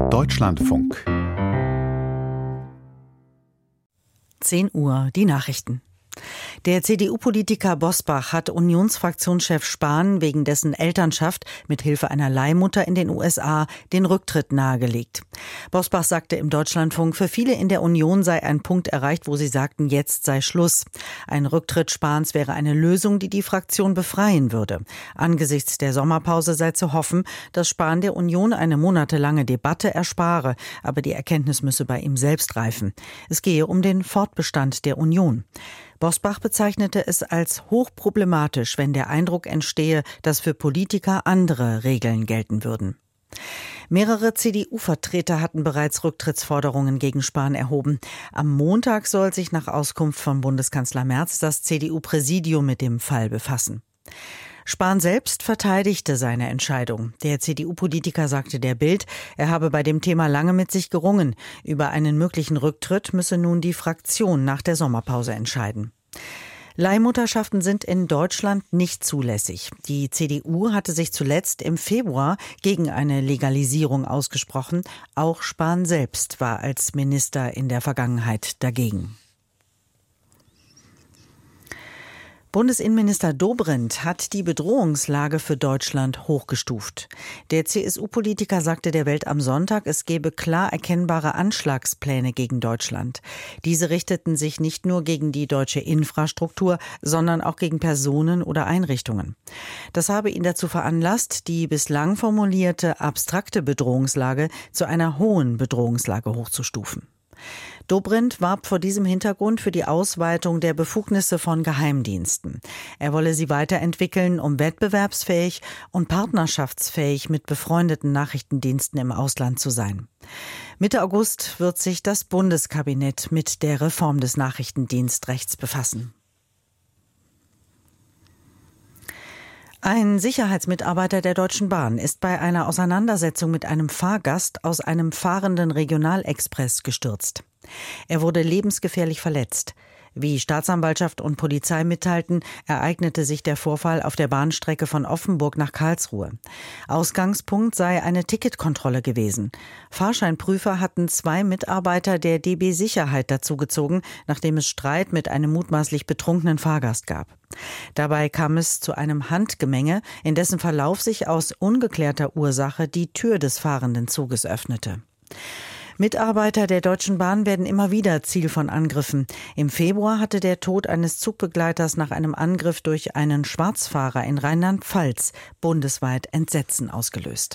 Deutschlandfunk. 10 Uhr, die Nachrichten. Der CDU-Politiker Bosbach hat Unionsfraktionschef Spahn wegen dessen Elternschaft mit Hilfe einer Leihmutter in den USA den Rücktritt nahegelegt. Bosbach sagte im Deutschlandfunk, für viele in der Union sei ein Punkt erreicht, wo sie sagten, jetzt sei Schluss. Ein Rücktritt Spahns wäre eine Lösung, die die Fraktion befreien würde. Angesichts der Sommerpause sei zu hoffen, dass Spahn der Union eine monatelange Debatte erspare, aber die Erkenntnis müsse bei ihm selbst reifen. Es gehe um den Fortbestand der Union. Bosbach bezeichnete es als hochproblematisch, wenn der Eindruck entstehe, dass für Politiker andere Regeln gelten würden. Mehrere CDU-Vertreter hatten bereits Rücktrittsforderungen gegen Spahn erhoben. Am Montag soll sich nach Auskunft von Bundeskanzler Merz das CDU-Präsidium mit dem Fall befassen. Spahn selbst verteidigte seine Entscheidung. Der CDU-Politiker sagte der Bild, er habe bei dem Thema lange mit sich gerungen. Über einen möglichen Rücktritt müsse nun die Fraktion nach der Sommerpause entscheiden. Leihmutterschaften sind in Deutschland nicht zulässig. Die CDU hatte sich zuletzt im Februar gegen eine Legalisierung ausgesprochen. Auch Spahn selbst war als Minister in der Vergangenheit dagegen. Bundesinnenminister Dobrindt hat die Bedrohungslage für Deutschland hochgestuft. Der CSU-Politiker sagte der Welt am Sonntag, es gebe klar erkennbare Anschlagspläne gegen Deutschland. Diese richteten sich nicht nur gegen die deutsche Infrastruktur, sondern auch gegen Personen oder Einrichtungen. Das habe ihn dazu veranlasst, die bislang formulierte abstrakte Bedrohungslage zu einer hohen Bedrohungslage hochzustufen. Dobrindt warb vor diesem Hintergrund für die Ausweitung der Befugnisse von Geheimdiensten. Er wolle sie weiterentwickeln, um wettbewerbsfähig und partnerschaftsfähig mit befreundeten Nachrichtendiensten im Ausland zu sein. Mitte August wird sich das Bundeskabinett mit der Reform des Nachrichtendienstrechts befassen. Ein Sicherheitsmitarbeiter der Deutschen Bahn ist bei einer Auseinandersetzung mit einem Fahrgast aus einem fahrenden Regionalexpress gestürzt. Er wurde lebensgefährlich verletzt. Wie Staatsanwaltschaft und Polizei mitteilten, ereignete sich der Vorfall auf der Bahnstrecke von Offenburg nach Karlsruhe. Ausgangspunkt sei eine Ticketkontrolle gewesen. Fahrscheinprüfer hatten 2 Mitarbeiter der DB Sicherheit dazugezogen, nachdem es Streit mit einem mutmaßlich betrunkenen Fahrgast gab. Dabei kam es zu einem Handgemenge, in dessen Verlauf sich aus ungeklärter Ursache die Tür des fahrenden Zuges öffnete. Mitarbeiter der Deutschen Bahn werden immer wieder Ziel von Angriffen. Im Februar hatte der Tod eines Zugbegleiters nach einem Angriff durch einen Schwarzfahrer in Rheinland-Pfalz bundesweit Entsetzen ausgelöst.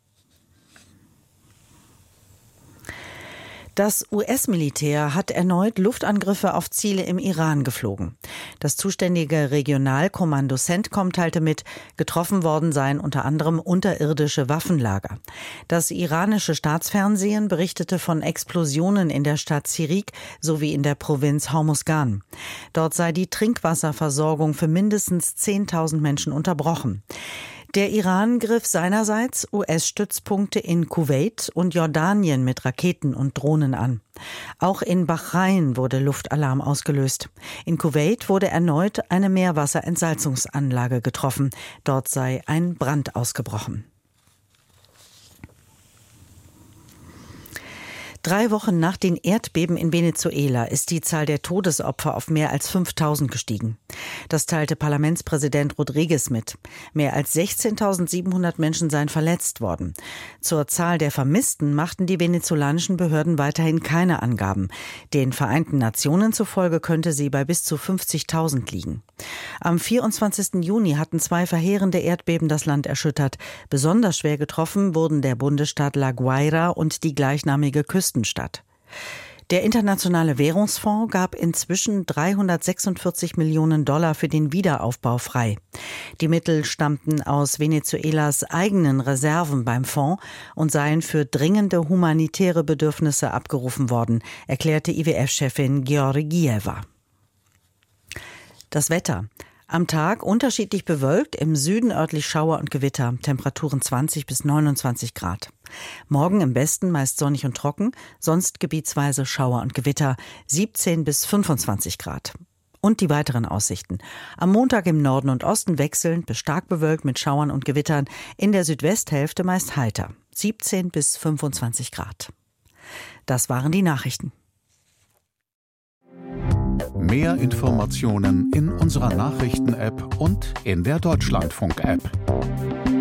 Das US-Militär hat erneut Luftangriffe auf Ziele im Iran geflogen. Das zuständige Regionalkommando CENTCOM teilte mit, getroffen worden seien unter anderem unterirdische Waffenlager. Das iranische Staatsfernsehen berichtete von Explosionen in der Stadt Sirik sowie in der Provinz Hormuzgan. Dort sei die Trinkwasserversorgung für mindestens 10.000 Menschen unterbrochen. Der Iran griff seinerseits US-Stützpunkte in Kuwait und Jordanien mit Raketen und Drohnen an. Auch in Bahrain wurde Luftalarm ausgelöst. In Kuwait wurde erneut eine Meerwasserentsalzungsanlage getroffen. Dort sei ein Brand ausgebrochen. 3 Wochen nach den Erdbeben in Venezuela ist die Zahl der Todesopfer auf mehr als 5.000 gestiegen. Das teilte Parlamentspräsident Rodriguez mit. Mehr als 16.700 Menschen seien verletzt worden. Zur Zahl der Vermissten machten die venezolanischen Behörden weiterhin keine Angaben. Den Vereinten Nationen zufolge könnte sie bei bis zu 50.000 liegen. Am 24. Juni hatten 2 verheerende Erdbeben das Land erschüttert. Besonders schwer getroffen wurden der Bundesstaat La Guaira und die gleichnamige Küstenstadt. Der Internationale Währungsfonds gab inzwischen $346 Millionen für den Wiederaufbau frei. Die Mittel stammten aus Venezuelas eigenen Reserven beim Fonds und seien für dringende humanitäre Bedürfnisse abgerufen worden, erklärte IWF-Chefin Georgieva. Das Wetter. Am Tag unterschiedlich bewölkt, im Süden örtlich Schauer und Gewitter, Temperaturen 20 bis 29 Grad. Morgen im Westen meist sonnig und trocken, sonst gebietsweise Schauer und Gewitter, 17 bis 25 Grad. Und die weiteren Aussichten. Am Montag im Norden und Osten wechselnd bis stark bewölkt mit Schauern und Gewittern, in der Südwesthälfte meist heiter. 17 bis 25 Grad. Das waren die Nachrichten. Mehr Informationen in unserer Nachrichten-App und in der Deutschlandfunk-App.